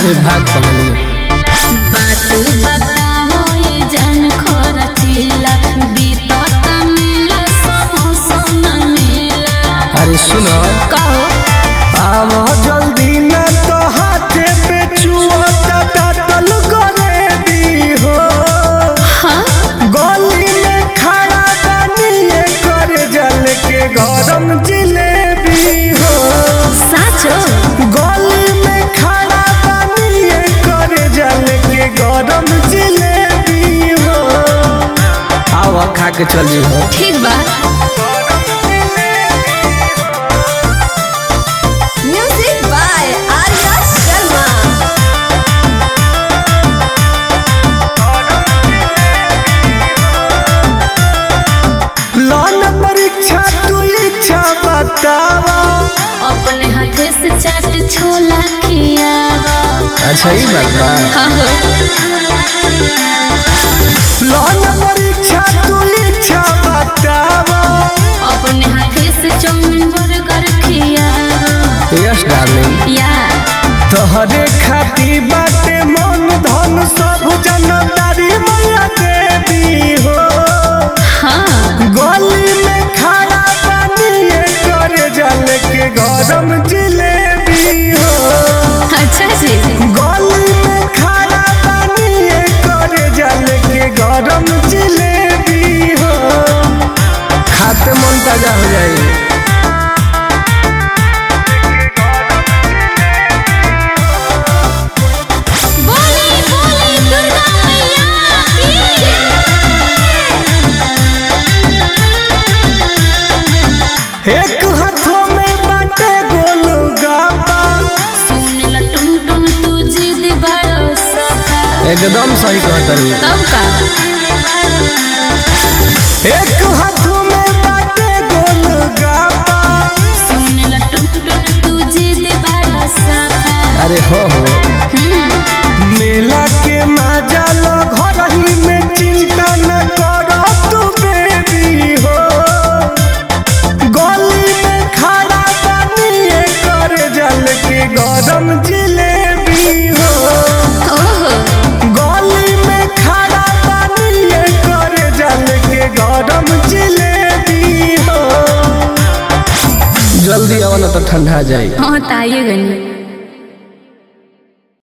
अरे भाग पगली बात बताओ ये जान खरचिला बीतत मिला समोसा न मिला। अरे सुनो कहो आवा जल्दी ना तो हाथे पे छुआ दातल करे दी हो। हाँ गली में खड़ा बनिए कर जल के गरम जिलेबी हो। साचो गली में खड़ा बनिए कर जल के गरम जिलेबी हो। आवा खा के चली हो। ठीक बा। Music by Arya Sharma. लौन परीक्षा तू इच्छा बतावा। अपने हाथे से चाट छोला खियावा। अच्छा ही बात बा। हाँ हो लौन परीक्षा तू इच्छा बतावा। अपने हाथे से चाउमीन बर्गर खियावा। यस डार्लिंग या तोहरे खाती बाटे मन धन सब जनतारी मैया देवी हो। हाँ गली में खड़ा बनिए कर जल के गरम जिलेबी हो। अच्छा जी गली में खड़ा बनिए कर जल के गरम जिलेबी हो। खाते मन ताजा हो जाएगी। बोली बोली दुर्गा मैया एक हाथों में बाटे गोलगप्पा। सुन ला टुन टुन तू जिद बड़ो सखा। एकदम सही कहता है। तब का एक हाथों में बाटे गोलगप्पा। सुन ला टुन टुन तू जिद बड़ो सखा। अरे हो मेला के मजा लो घर ही में चिंता न करो तू बेबी हो। गली में खड़ा बनिए कर जल के गरम जिलेबी हो। ओहो गली में खड़ा बनिए कर जल के गरम जिलेबी हो। जल्दी आओ ना तो ठंडा जाए। हाँ ताइए गनी।